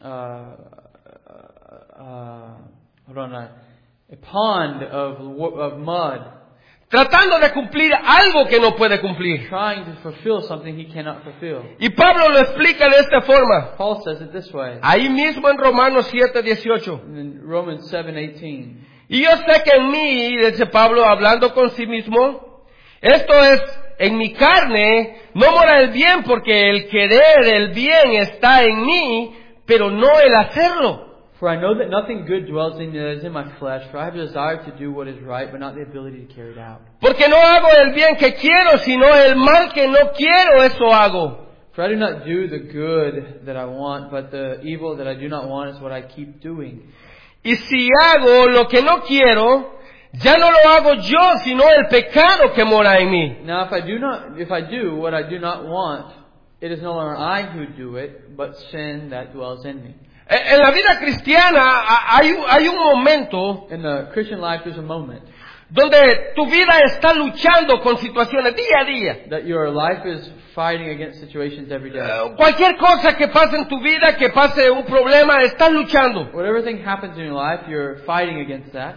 pond of mud, Tratando de cumplir algo que no puede cumplir. trying to fulfill something he cannot fulfill. Y Pablo lo explica de esta forma. Paul says it this way Ahí mismo en Romanos 7:18. in Romans 7:18. Y yo sé que en mí, dice Pablo hablando con sí mismo, esto es, en mi carne no mora el bien porque el querer el bien está en mí, pero no el hacerlo. For I know that nothing good dwells in my flesh, for I have a desire to do what is right, but not the ability to carry it out. Porque no hago el bien que quiero, sino el mal que no quiero, eso hago. For I do not do the good that I want, but the evil that I do not want is what I keep doing. Y si hago lo que no quiero, ya no lo hago yo, sino el pecado que mora en mí. Now if I do what I do not want, it is no longer I who do it, but sin that dwells in me. En la vida cristiana hay un momento In the Christian life, there's a moment donde tu vida está luchando con situaciones día a día. that your life is fighting against situations every day. Cualquier cosa que pase en tu vida, que pase un problema, estás luchando. Whatever thing happens in your life, you're fighting against that.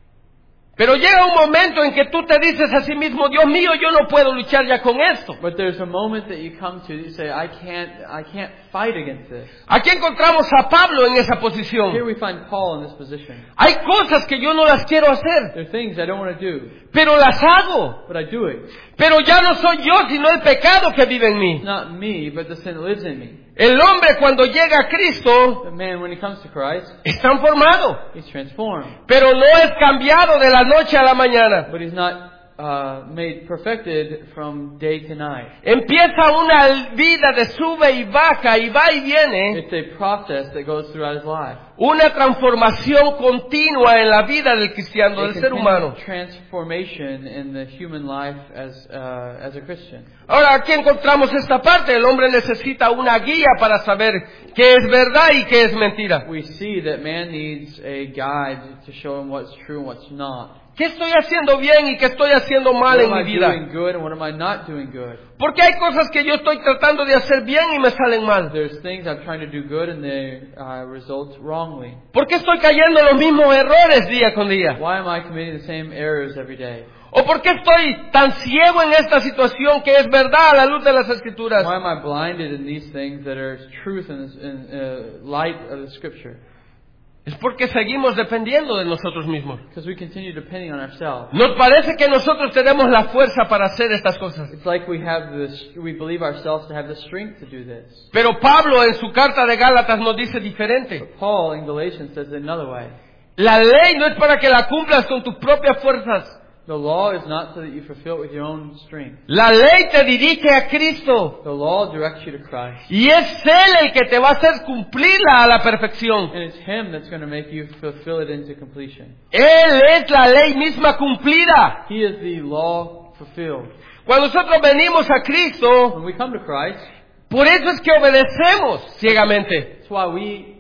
Pero llega un momento en que tú te dices a sí mismo, Dios mío, yo no puedo luchar ya con esto. But there's a moment that you come to, you say, I can't fight against this. Aquí encontramos a Pablo en esa Here posición. we find Paul in this position. Hay cosas que yo no las quiero hacer, There are things I don't want to do, pero las hago. but I do it. Pero ya no soy yo, sino el pecado que vive en mí. It's not me, but the sin that lives in me. El hombre cuando llega a Cristo The man, when he comes to Christ, es transformado, he's transformed. pero no es cambiado de la noche a la mañana. But he's not made perfected from day to night. Empieza una vida de sube y baja y va y viene, It's a process that goes throughout his life. una transformación continua en la vida del cristiano, A del ser humano. continued transformation in the human life as a Christian. Ahora aquí encontramos esta parte, el hombre necesita una guía para saber qué es verdad y qué es mentira. We see that man needs a guide to show him what's true and what's not. ¿Qué estoy haciendo bien y qué estoy haciendo mal What en am mi I vida? doing good and what am I not doing good? Porque hay cosas que yo estoy tratando de hacer bien y me salen mal. There's things I'm trying to do good and they result wrongly. ¿Por qué estoy cayendo en los mismos errores día con día? Why am I committing the same errors every day? ¿O por qué estoy tan ciego en esta situación que es verdad a la luz de las Escrituras? Why am I blinded in these things that are truth in light of the Scripture? Es porque seguimos dependiendo de nosotros mismos. Because we continue depending on ourselves. Nos parece que nosotros tenemos la fuerza para hacer estas cosas. It's like we believe ourselves to have the strength to do this. Pero Pablo en su carta de Gálatas nos dice diferente. But Paul in Galatians says it another way. La ley no es para que la cumplas con tus propias fuerzas. The law is not so that you fulfill it with your own strength. La ley te dirige a Cristo. The law directs you to Christ. Y es Él el que te va a hacer cumplirla a la perfección. And it's Him that's going to make you fulfill it into completion. Él es la ley misma cumplida. He is the law fulfilled. Cuando nosotros venimos a Cristo, When we come to Christ, por eso es que obedecemos ciegamente. that's why we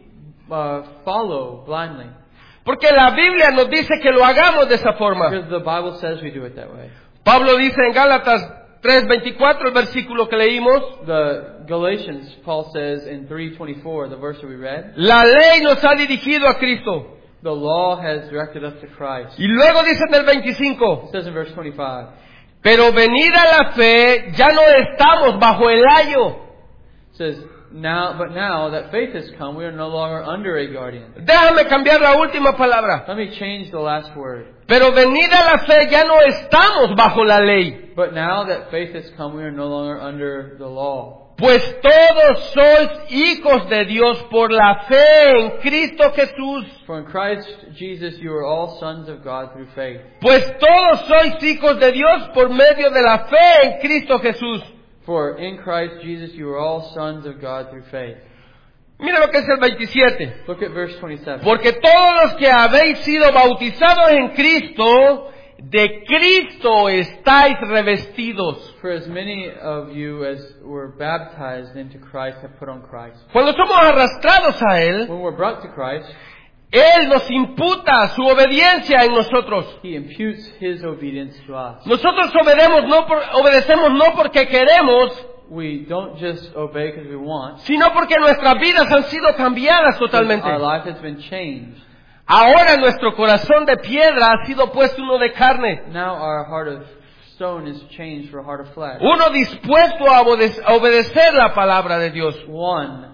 follow blindly. Porque la Biblia nos dice que lo hagamos de esa forma. Because the Bible says we do it that way. Pablo dice en Gálatas 3:24, el versículo que leímos, The Galatians, Paul says in 3:24, the verse that we read, la ley nos ha dirigido a Cristo. the law has directed us to Christ. Y luego dice en el 25, It says in verse 25, pero venida la fe, ya no estamos bajo el ayo. it says, but now that faith has come, we are no longer under a guardian. Déjame cambiar la última palabra. Let me change the last word. Pero venida la fe, ya no estamos bajo la ley. But now that faith has come, we are no longer under the law. Pues todos sois hijos de Dios por la fe en Cristo Jesús. For in Christ Jesus you are all sons of God through faith. Pues todos sois hijos de Dios por medio de la fe en Cristo Jesús. For in Christ Jesus you are all sons of God through faith. Mira lo que es el 27. Look at verse 27. Porque todos los que habéis sido bautizados en Cristo, de Cristo estáis revestidos. For as many of you as were baptized into Christ have put on Christ. Cuando somos arrastrados a Él, When we're brought to Christ, Él nos imputa su obediencia en nosotros. He imputes His obedience to us. Nosotros obedecemos no porque queremos, We don't just obey because we want. sino porque nuestras vidas han sido cambiadas totalmente. Our life has been changed. Ahora nuestro corazón de piedra ha sido puesto uno de carne. Now our heart of stone is changed for a heart of flesh. Uno dispuesto a obedecer la palabra de Dios. One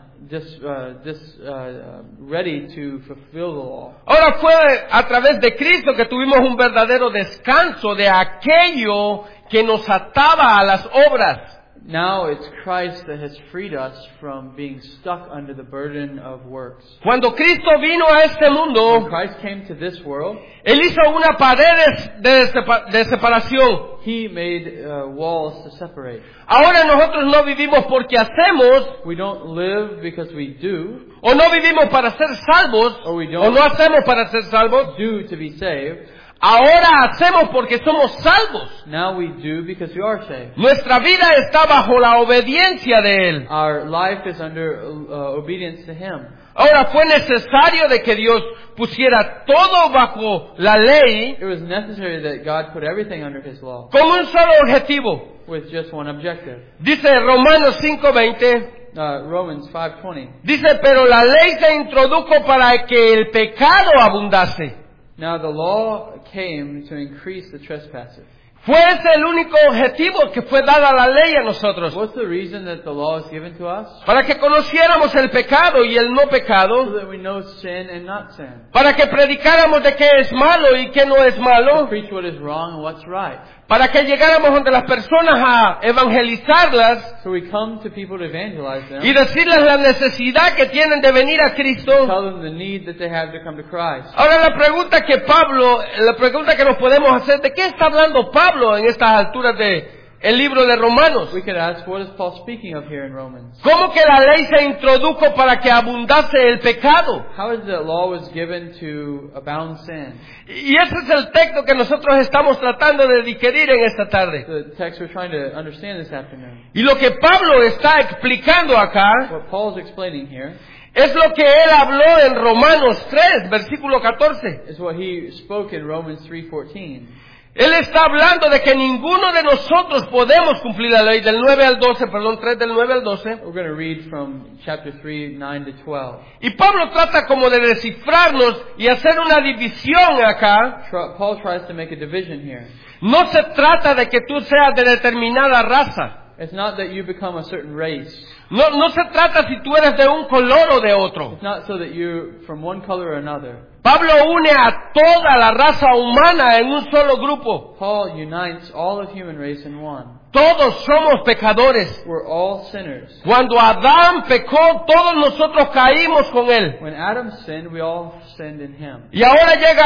ready to fulfill the law. Ahora fue a través de Cristo que tuvimos un verdadero descanso de aquello que nos ataba a las obras. Now it's Christ that has freed us from being stuck under the burden of works. Cuando Cristo vino a este When mundo, Christ came to this world, Él hizo una pared de separación. He made walls to separate. Ahora nosotros no vivimos porque hacemos, We don't live because we do, o no vivimos para ser salvos, Or we don't. o no hacemos para ser salvos. do to be saved. Ahora hacemos porque somos salvos. Now we do because we are saved. Nuestra vida está bajo la obediencia de Él. Our life is under obedience to Him. Ahora fue necesario de que Dios pusiera todo bajo la ley It was necessary that God put everything under His law con un solo objetivo. with just one objective. Dice Romanos 5:20, Romans 5:20. dice, pero la ley se introdujo para que el pecado abundase. Now the law came to increase the trespasses. Fue ese el único objetivo que fue dada la ley a nosotros. What's the reason that the law is given to us? Para que conociéramos el pecado y el no So pecado. that we know sin and not sin. Para que predicáramos de qué es malo y qué no es To malo. preach what is wrong and what's right. Para que llegáramos ante las personas a evangelizarlas So we come to people to evangelize them. y decirles la necesidad que tienen de venir a Cristo. Tell them the need that they have to come to Christ. Ahora la pregunta que nos podemos hacer, ¿de qué está hablando Pablo en estas alturas de el libro de Romanos? We could ask, what is Paul speaking of here in Romans? ¿Cómo que la ley se introdujo para que abundase el pecado? How is that law was given to abound sin? Y ese es el texto que nosotros estamos tratando de digerir en esta tarde. The text we're trying to understand this afternoon. Y lo que Pablo está explicando acá What Paul's explaining here es lo que él habló en Romanos 3, versículo 14. is what he spoke in Romans 3:14. Él está hablando de que ninguno de nosotros podemos cumplir la ley del 9 al 12, 3 del 9 al 12. We're going to read from chapter 3, 9 to 12. Y Pablo trata como de descifrarnos y hacer una división acá. Paul tries to make a division here. No se trata de que tú seas de determinada raza. It's not that you become a certain race. No se trata si tú eres de un color o de otro. It's not so that you're from one color or another. Pablo une a toda la raza humana en un solo grupo. Paul unites all of human race in one. Todos somos pecadores. We're all sinners. Cuando Adán pecó, todos nosotros caímos con él. When Adam sinned, we all sinned in him. Y ahora llega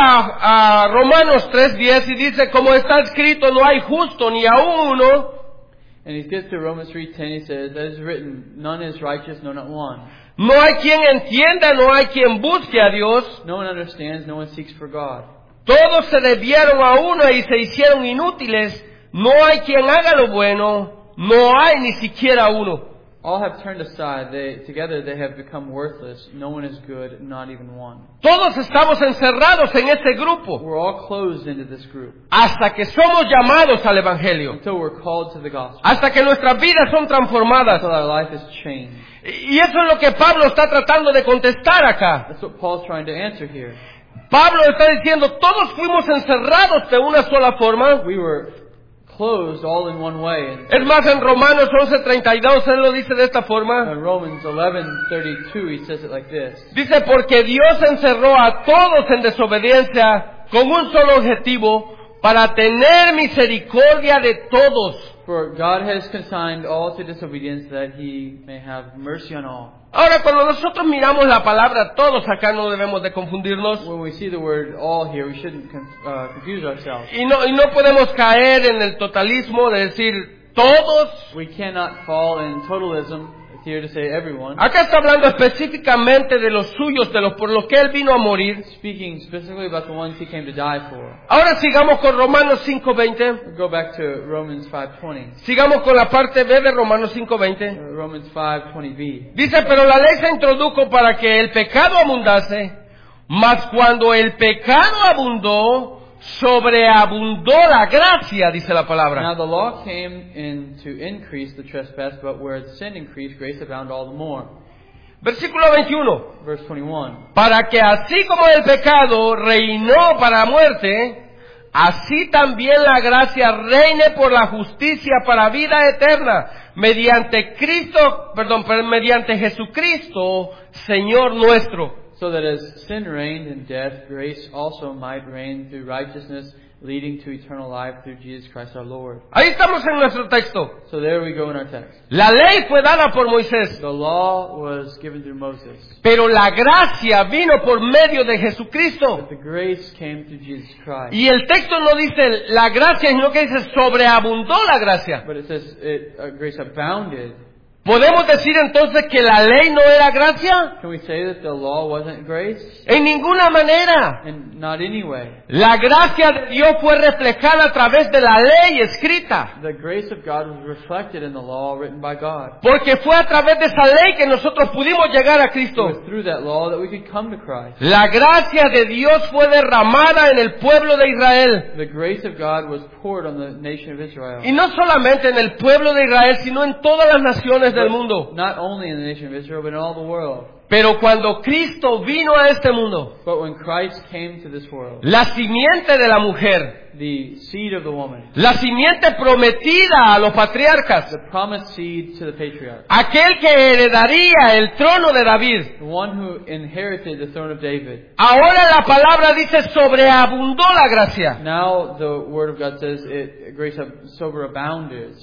a Romanos 3:10 y dice, como está escrito, no hay justo ni aún uno. And he gets to Romans 3:10, he says, as is written, none is righteous, no, not one. No hay quien entienda, no hay quien busque a Dios. No one understands, no one seeks for God. Todos se desviaron a uno y se hicieron inútiles. No hay quien haga lo bueno, no hay ni siquiera uno. All have turned aside, together they have become worthless. No one is good, not even one. Todos estamos encerrados en ese grupo We're all closed into this group hasta que somos llamados al Evangelio, until we're called to the gospel, hasta que nuestras vidas son transformadas. until our life is changed. Y eso es lo que Pablo está tratando de contestar acá. That's what Paul's trying to answer here. Pablo está diciendo, todos fuimos encerrados de una sola forma. We were closed all in one way. Es más, en Romanos 11:32 él lo dice de esta forma. In Romans 11:32, he says it like this. Dice, porque Dios encerró a todos en desobediencia con un solo objetivo, para tener misericordia de todos. For God has consigned all to disobedience, that he may have mercy on all. Ahora, cuando nosotros miramos la palabra todos, acá no debemos de confundirnos. When we see the word all here, we shouldn't confuse ourselves. Y no podemos caer en el totalismo de decir todos. We cannot fall in totalism here to say everyone. Acá está hablando específicamente de los suyos, por los que Él vino a morir. Speaking specifically about the ones he came to die for. Ahora sigamos con Romanos 5:20. We'll go back to Romans 5:20. Sigamos con la parte B de Romanos 5:20. Romans 5:20b. Dice, pero la ley se introdujo para que el pecado abundase, mas cuando el pecado abundó, sobreabundó la gracia, dice la palabra. Now the law came in to increase the trespass, but where sin increased, grace abounded all the more. Versículo 21. Verse 21. Para que así como el pecado reinó para muerte, así también la gracia reine por la justicia para vida eterna, mediante Jesucristo, Señor nuestro. So that as sin reigned in death, grace also might reign through righteousness leading to eternal life through Jesus Christ our Lord. Ahí estamos en nuestro texto. So there we go in our text. La ley fue dada por Moisés, The law was given through Moses, pero la gracia vino por medio de Jesucristo. but the grace came through Jesus Christ. Y el texto no dice la gracia, sino que dice sobreabundó la gracia. But it says grace abounded. ¿Podemos decir entonces que la ley no era gracia? Can we say that the law wasn't grace? En ninguna manera. And not anyway. La gracia de Dios fue reflejada a través de la ley escrita. The grace of God was reflected in the law written by God. Porque fue a través de esa ley que nosotros pudimos llegar a It Cristo. was through that law that we could come to Christ. La gracia de Dios fue derramada en el pueblo de Israel. The grace of God was poured on the nation of Israel. Y no solamente en el pueblo de Israel, sino en todas las naciones del mundo. Not only in the nation of Israel, but in all the world. Pero cuando Cristo vino a este mundo, But when Christ came to this world, la simiente de la mujer, the seed of the woman, la simiente prometida a los patriarcas, the promised seed to the patriarch, aquel que heredaría el trono de David, the one who inherited the throne of David. ahora la palabra dice sobreabundó la gracia. Now the word of God says grace superabounded.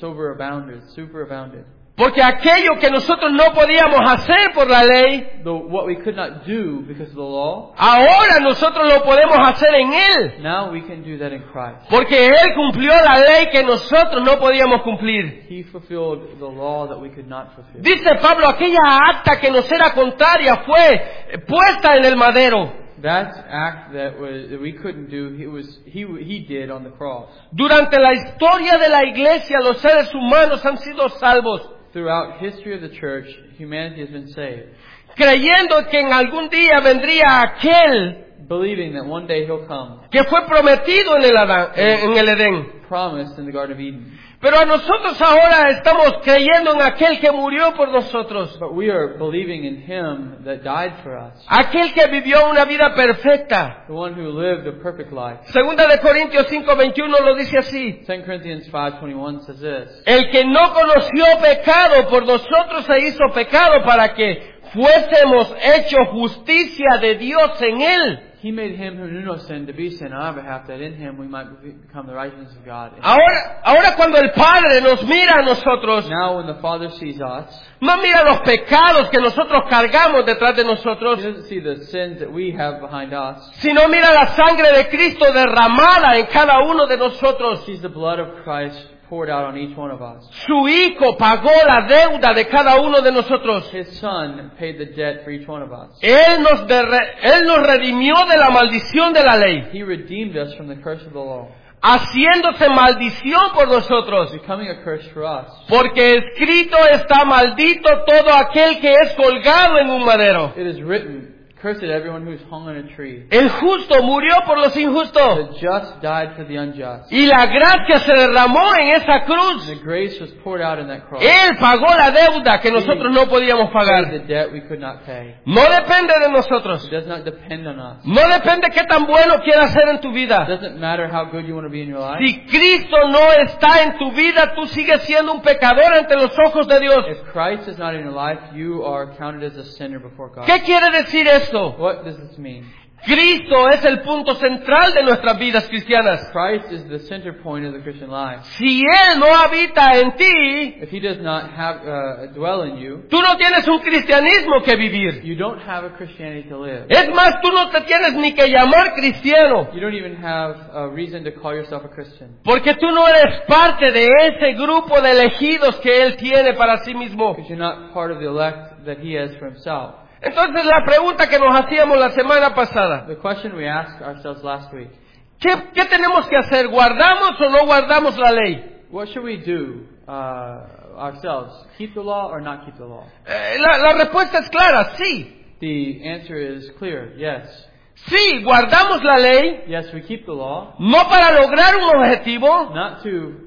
Porque aquello que nosotros no podíamos hacer por la ley, What we could not do because of the law, ahora nosotros lo podemos hacer en Él. now we can do that in Christ. Porque Él cumplió la ley que nosotros no podíamos cumplir. He fulfilled the law that we could not fulfill. Dice Pablo, aquella acta que nos era contraria fue puesta en el madero. That act that we couldn't do, he did on the cross. Durante la historia de la iglesia, los seres humanos han sido salvos, Throughout history of the church, humanity has been saved, creyendo que en algún día vendría aquel believing that one day he'll come, que fue prometido en el Edén. promised in the Garden of Eden. Pero a nosotros ahora estamos creyendo en aquel que murió por nosotros, But we are believing in him that died for us, aquel que vivió una vida perfecta. the one who lived a perfect life. Segunda de Corintios 5:21 lo dice así: 2 Corinthians 5:21 says this, el que no conoció pecado por nosotros se hizo pecado para que fuésemos hechos justicia de Dios en él. He made him who knew no sin to be sin on our behalf, that in him we might become the righteousness of God. Ahora cuando el Padre nos mira a nosotros, Now when the Father sees us, no mira los pecados que nosotros cargamos detrás de he nosotros, doesn't see the sins that we have behind us. sino mira la sangre de Cristo derramada en cada uno de nosotros. He sees the blood of Christ poured out on each one of us. Su Hijo pagó la deuda de cada uno de nosotros. His Son paid the debt for each one of us. Él nos redimió de la maldición de la ley, He redeemed us from the curse of the law, haciéndose maldición por nosotros. becoming a curse for us. Porque escrito está: maldito todo aquel que es colgado en un madero. It is written, cursed everyone who is hung on a tree. El justo murió por los injustos. The just died for the unjust. Y la gracia se derramó en esa cruz. The grace was poured out in that cross. Él pagó la deuda que nosotros no podíamos Paid pagar. the debt we could not pay. No depende de nosotros. It does not depend on us. No depende qué tan bueno quieras ser en tu It vida. doesn't matter how good you want to be in your life. Si Cristo no está en tu vida, tú sigues siendo un pecador ante los ojos de Dios. If Christ is not in your life, you are counted as a sinner before God. ¿Qué quiere decir esto? What does this mean? Cristo es el punto central de nuestras vidas cristianas. Christ is the center point of the Christian life. Si Él no habita en ti, If He does not dwell in you, tú no tienes un cristianismo que vivir. you don't have a Christianity to live. Es más, tú no te tienes ni que llamar cristiano, You don't even have a reason to call yourself a Christian. porque tú no eres parte de ese grupo de elegidos que Él tiene para sí mismo. Because you're not part of the elect that He has for Himself. Entonces la pregunta que nos hacíamos la semana pasada: The question we asked ourselves last week, ¿qué tenemos que hacer? ¿Guardamos o no guardamos la ley? what should we do ourselves? Keep the law or not keep the law? La respuesta es clara: sí. The answer is clear, yes. Sí, guardamos la ley, Yes, we keep the law, no para lograr un objetivo, not to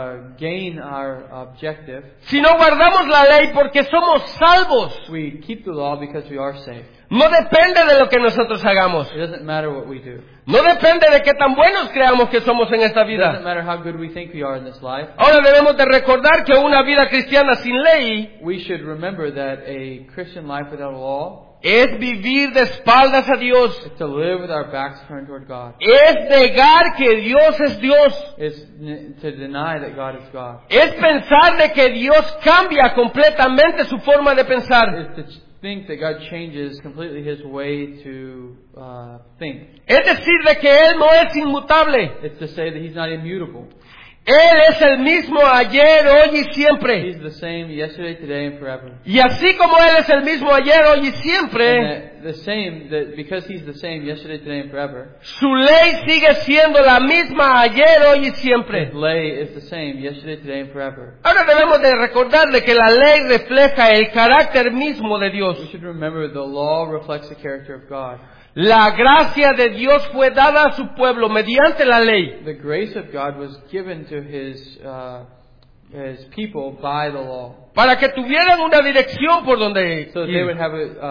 gain our objective. sino guardamos la ley porque somos salvos. We keep the law because we are saved. No depende de lo que nosotros hagamos. It doesn't matter what we do. No depende de qué tan buenos creamos que somos en esta It doesn't vida. matter how good we think we are in this life. Ahora debemos de recordar que una vida cristiana sin ley We should remember that a Christian life without a law es vivir de espaldas a Dios. It's to live with our backs turned toward God. Es negar que Dios es Dios. It's to deny that God is God. Es pensar de que Dios cambia completamente su forma de pensar. It's to think that God changes completely His way to think. Es decir, de que Él no es inmutable. It's to say that He's not immutable. Él es el mismo ayer, hoy y siempre. He's the same yesterday, today, and forever. Y así como Él es el mismo ayer, hoy y siempre, And that because He's the same yesterday, today, and forever, su ley sigue siendo la misma ayer, hoy y siempre. His lay is the same yesterday, today, and forever. Ahora debemos de recordar de que la ley refleja el carácter mismo de Dios. We should remember the law reflects the character of God. La gracia de Dios fue dada a su pueblo mediante la ley. The grace of God was given to His people by the law, Para que tuvieran una dirección por donde so that they ir. would have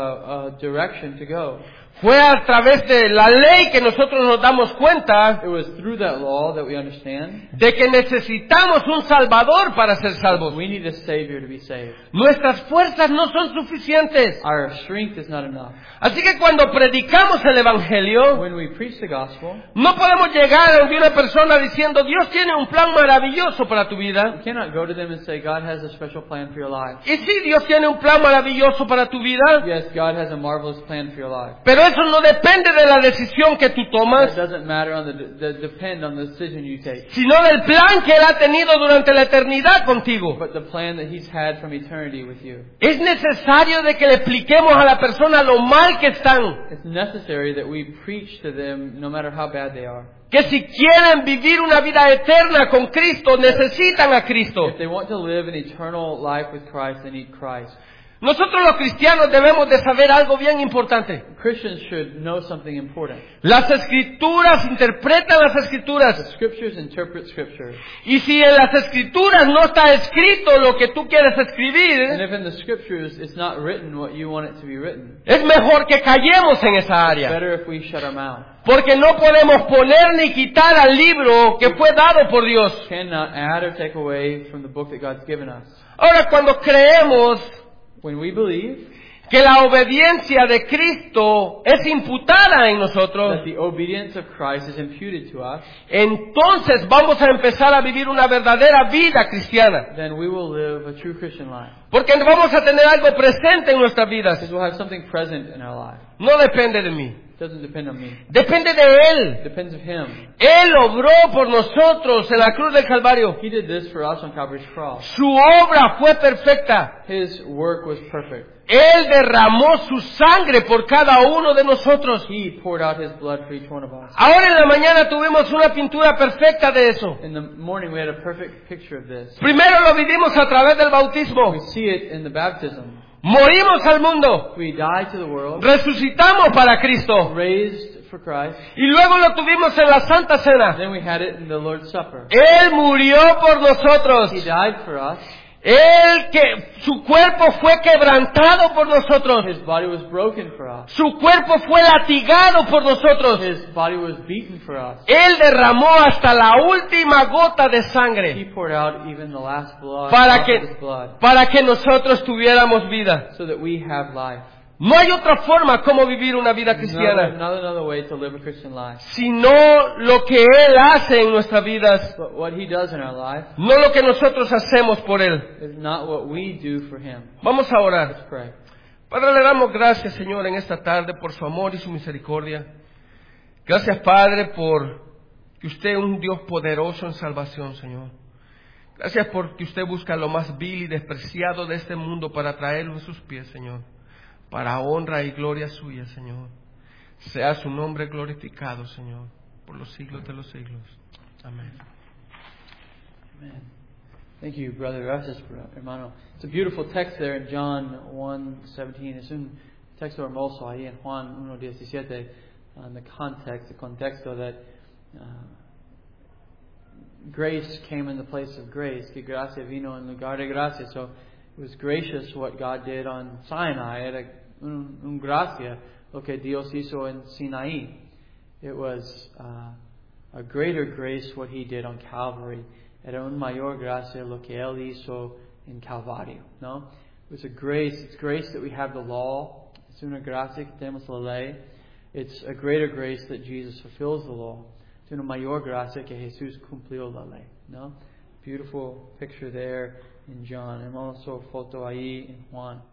a direction to go. Fue a través de la ley que nosotros nos damos cuenta It was through that law that we understand de que necesitamos un Salvador para ser salvos. we need a Savior to be saved. Nuestras fuerzas no son suficientes. Our strength is not enough. Así que cuando predicamos el Evangelio, When we preach the gospel, no podemos llegar ante una persona diciendo, Dios tiene un plan maravilloso para tu vida. you cannot go to them and say, God has a special plan for your life. Y sí, Dios tiene un plan maravilloso para tu vida, Yes, God has a marvelous plan for your life. pero eso no depende de la decisión que tú It tomas, doesn't matter on depend on the decision you take, sino del plan que Él ha tenido durante la eternidad contigo. but the plan that He's had from eternity with you. Es necesario de que le expliquemos a la persona lo mal que están, It's necessary that we preach to them no matter how bad they are. que si quieren vivir una vida eterna con Cristo, necesitan a Cristo. If they want to live an eternal life with Christ, they need Christ. Nosotros los cristianos debemos de saber algo bien importante. Christians should know something important. Las Escrituras interpretan las The Escrituras. Scriptures interpret Scripture. Y si en las Escrituras no está escrito lo que tú quieres And escribir, if in the Scriptures it's not written what you want it to be written, es mejor que callemos en esa área. better if we shut our mouth. Porque no podemos poner ni quitar al libro que fue dado por Dios. Cannot add or take away from the book that God's given us. Ahora, cuando creemos When we believe que la obediencia de Cristo es imputada en nosotros, that the obedience of Christ is imputed to us, entonces vamos a empezar a vivir una verdadera vida cristiana. then we will live a true Christian life. Porque vamos a tener algo presente en nuestras vidas. Because we'll have something present in our life. No depende de mí. It doesn't depend on me. Depende de It Él. depends on Him. Él obró por nosotros en la cruz del Calvario. He did this for us on Calvary's cross. Su obra fue perfecta. His work was perfect. Él derramó su sangre por cada uno de nosotros. He poured out His blood for each one of us. Ahora en la mañana tuvimos una pintura perfecta de eso. In the morning we had a perfect picture of this. Primero lo vivimos a través del bautismo. We see it in the baptism. Morimos al mundo. We died to the world, Resucitamos para Cristo. raised for Christ. Y luego lo tuvimos en la Santa Cena. Then we had it in the Lord's Supper. Él murió por nosotros. He died for us. Su cuerpo fue quebrantado por nosotros. His body was broken for us. Su cuerpo fue latigado por nosotros. His body was beaten for us. Él derramó hasta la última gota de He sangre poured out even the last blood, para drop of His que, blood, para que nosotros tuviéramos vida. so that we have life. No hay otra forma como vivir una vida cristiana, Not another way to live a Christian life. sino lo que Él hace en nuestras vidas, But what He does in our life no lo que nosotros hacemos por Él. is not what we do for Him. Vamos a orar. Let's pray. Padre, le damos gracias, Señor, en esta tarde por su amor y su misericordia. Gracias, Padre, por que usted es un Dios poderoso en salvación, Señor. Gracias porque usted busca lo más vil y despreciado de este mundo para traerlo en sus pies, Señor. Para honra y gloria suya, Señor. Sea su nombre glorificado, Señor, por los siglos de los siglos. Amén. Amen. Thank you, brother. Gracias, hermano. It's a beautiful text there in John 1:17. Es un texto hermoso ahí en Juan 1:17. In the contexto that grace came in the place of grace. Que gracia vino en lugar de gracia. So it was gracious what God did on Sinai. Era un gracia lo que Dios hizo en Sinaí. It was a greater grace what He did on Calvary. Era un mayor gracia lo que Él hizo en Calvario. No? It was a grace. It's grace that we have the law. Es una gracia que tenemos la ley. It's a greater grace that Jesus fulfills the law. Es una mayor gracia que Jesús cumplió la ley. No? Beautiful picture there in John. And also foto ahí in Juan.